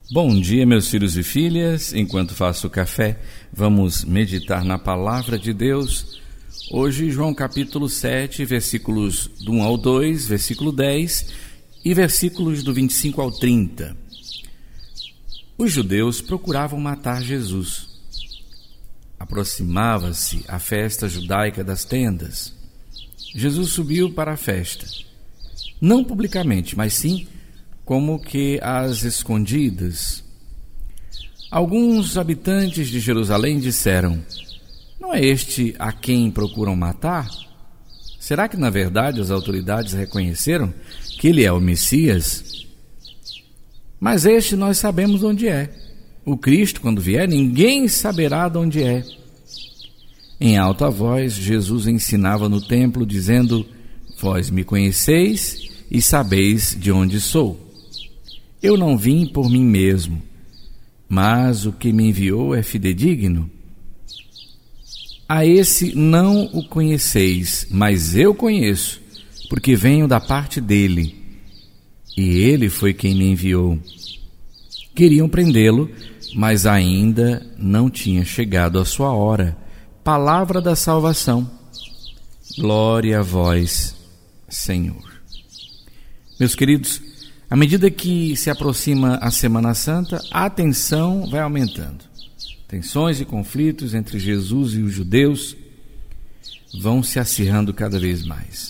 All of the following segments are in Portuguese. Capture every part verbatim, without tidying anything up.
Bom dia, meus filhos e filhas. Enquanto faço o café, vamos meditar na palavra de Deus. Hoje, João capítulo sete, versículos do um ao dois, versículo dez e versículos do vinte e cinco ao trinta. Os judeus procuravam matar Jesus. Aproximava-se a festa judaica das tendas. Jesus subiu para a festa, não publicamente, mas sim como que às escondidas. Alguns habitantes de Jerusalém disseram: não é este a quem procuram matar? Será que na verdade as autoridades reconheceram que ele é o Messias? Mas este nós sabemos onde é. O Cristo, quando vier, ninguém saberá de onde é. Em alta voz, Jesus ensinava no templo, dizendo: vós me conheceis e sabeis de onde sou. Eu não vim por mim mesmo, mas o que me enviou é fidedigno. A esse não o conheceis, mas eu conheço, porque venho da parte dele, e ele foi quem me enviou. Queriam prendê-lo, mas ainda não tinha chegado a sua hora. Palavra da salvação. Glória a vós, Senhor. Meus queridos, à medida que se aproxima a Semana Santa, a tensão vai aumentando. Tensões e conflitos entre Jesus e os judeus vão se acirrando cada vez mais.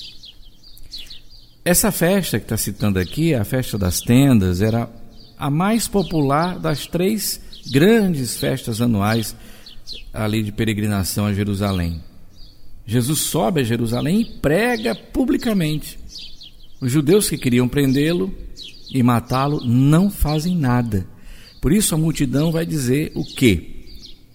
Essa festa que está citando aqui, a festa das tendas, era a mais popular das três grandes festas anuais ali de peregrinação a Jerusalém. Jesus sobe a Jerusalém e prega publicamente. Os judeus que queriam prendê-lo e matá-lo não fazem nada. Por isso a multidão vai dizer o quê?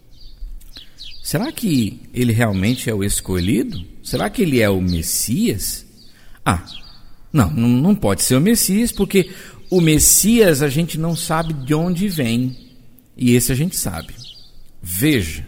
Será que ele realmente é o escolhido? Será que ele é o Messias? Ah, não, não pode ser o Messias, porque o Messias a gente não sabe de onde vem, e esse a gente sabe. Veja,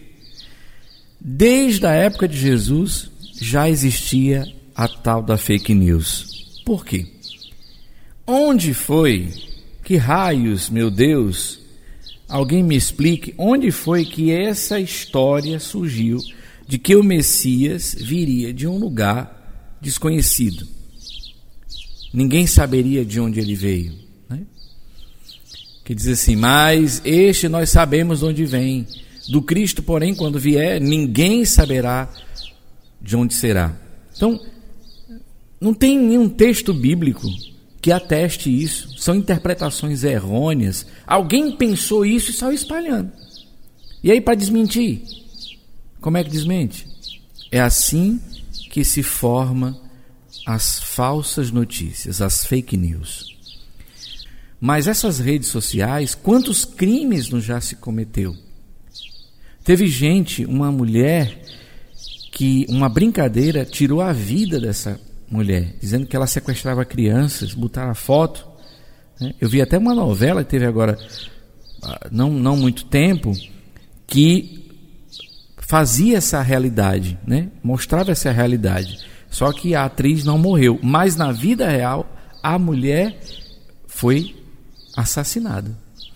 desde a época de Jesus já existia a tal da fake news. Por quê? Onde foi, que raios, meu Deus, alguém me explique, onde foi que essa história surgiu de que o Messias viria de um lugar desconhecido? Ninguém saberia de onde ele veio, né? Que diz assim: mas este nós sabemos de onde vem. Do Cristo, porém, quando vier, ninguém saberá de onde será. Então, não tem nenhum texto bíblico que ateste isso. São interpretações errôneas. Alguém pensou isso e saiu espalhando. E aí, para desmentir, como é que desmente? É assim que se forma as falsas notícias, as fake news. Mas essas redes sociais, quantos crimes não já se cometeu? Teve gente, uma mulher, que uma brincadeira tirou a vida dessa mulher, dizendo que ela sequestrava crianças, botaram a foto, né? Eu vi até uma novela que teve agora, não, não muito tempo, que fazia essa realidade, né? Mostrava essa realidade. Só que a atriz não morreu, mas na vida real a mulher foi assassinada.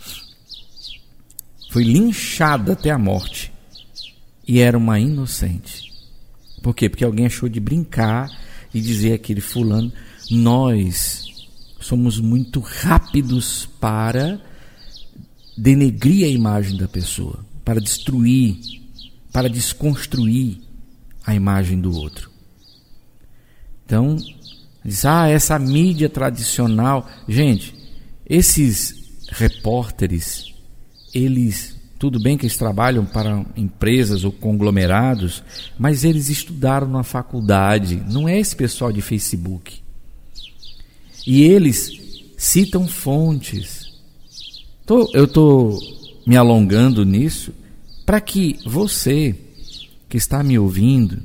Foi linchada até a morte. E era uma inocente. Por quê? Porque alguém achou de brincar e dizer aquele fulano. Nós somos muito rápidos para denegrir a imagem da pessoa, para destruir, para desconstruir a imagem do outro. Então, diz, ah, essa mídia tradicional. Gente, esses repórteres, eles, tudo bem que eles trabalham para empresas ou conglomerados, mas eles estudaram na faculdade, não é esse pessoal de Facebook. E eles citam fontes. Tô, eu estou me alongando nisso para que você que está me ouvindo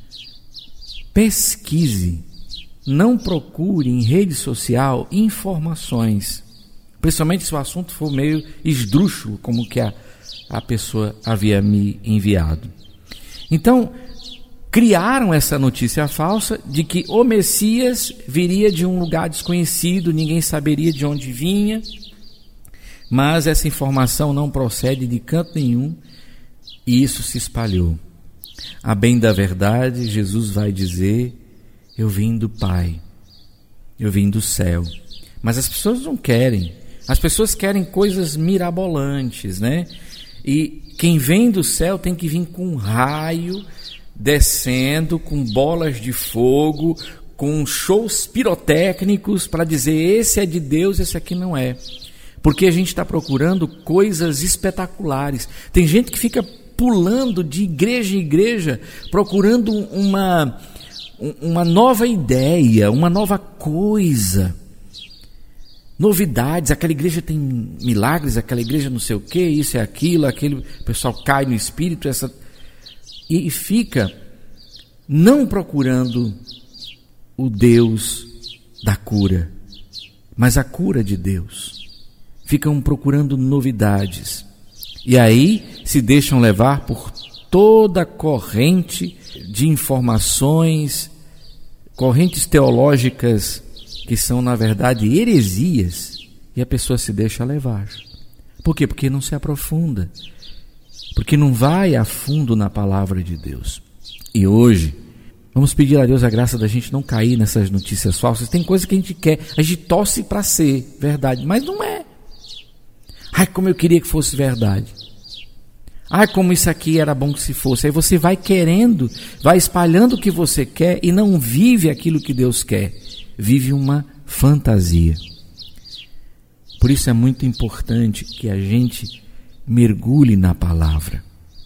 pesquise, não procure em rede social informações, principalmente se o assunto for meio esdrúxulo, como que a, a pessoa havia me enviado. Então, criaram essa notícia falsa de que o Messias viria de um lugar desconhecido, ninguém saberia de onde vinha. Mas essa informação não procede de canto nenhum e isso se espalhou. A bem da verdade, Jesus vai dizer: eu vim do Pai, eu vim do céu. Mas as pessoas não querem. As pessoas querem coisas mirabolantes, né? E quem vem do céu tem que vir com um raio descendo, com bolas de fogo, com shows pirotécnicos para dizer: esse é de Deus, esse aqui não é. Porque a gente está procurando coisas espetaculares. Tem gente que fica pulando de igreja em igreja, procurando uma, uma nova ideia, uma nova coisa. Novidades, aquela igreja tem milagres, aquela igreja não sei o que, isso é aquilo, aquele, o pessoal cai no espírito, essa, e, e fica não procurando o Deus da cura, mas a cura de Deus. Ficam procurando novidades. E aí se deixam levar por toda a corrente de informações, correntes teológicas que são, na verdade, heresias, e a pessoa se deixa levar. Por quê? Porque não se aprofunda, porque não vai a fundo na palavra de Deus. E hoje, vamos pedir a Deus a graça da gente não cair nessas notícias falsas. Tem coisa que a gente quer, a gente torce para ser verdade, mas não é. Ai, como eu queria que fosse verdade. Ai, como isso aqui era bom que se fosse. Aí você vai querendo, vai espalhando o que você quer e não vive aquilo que Deus quer. Vive uma fantasia. Por isso é muito importante que a gente mergulhe na palavra.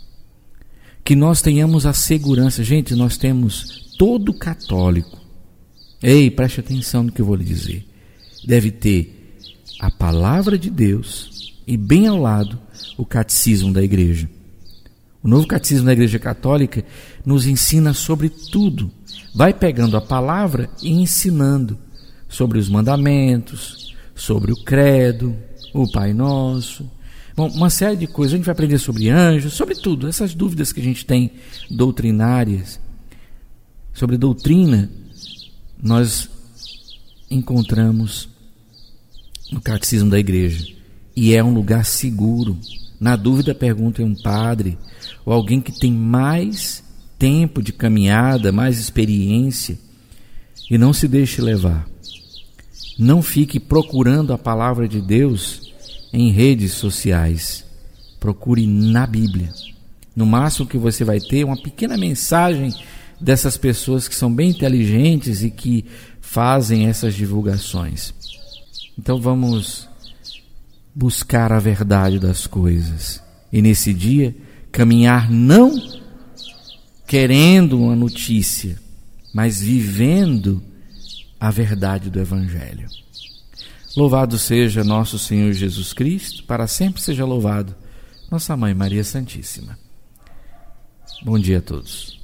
Que nós tenhamos a segurança. Gente, nós temos todo católico. Ei, preste atenção no que eu vou lhe dizer. Deve ter a palavra de Deus e bem ao lado o catecismo da igreja. O novo catecismo da igreja católica nos ensina sobre tudo. Vai pegando a palavra e ensinando sobre os mandamentos, sobre o credo, o Pai Nosso. Bom, uma série de coisas. A gente vai aprender sobre anjos, sobre tudo. Essas dúvidas que a gente tem doutrinárias, sobre doutrina, nós encontramos no catecismo da igreja. E é um lugar seguro. Na dúvida, perguntem a um padre ou alguém que tem mais tempo de caminhada, mais experiência, e não se deixe levar. Não fique procurando a palavra de Deus em redes sociais. Procure na Bíblia. No máximo que você vai ter uma pequena mensagem dessas pessoas que são bem inteligentes e que fazem essas divulgações. Então vamos buscar a verdade das coisas. E nesse dia, caminhar não querendo uma notícia, mas vivendo a verdade do Evangelho. Louvado seja nosso Senhor Jesus Cristo, para sempre seja louvado nossa Mãe Maria Santíssima. Bom dia a todos.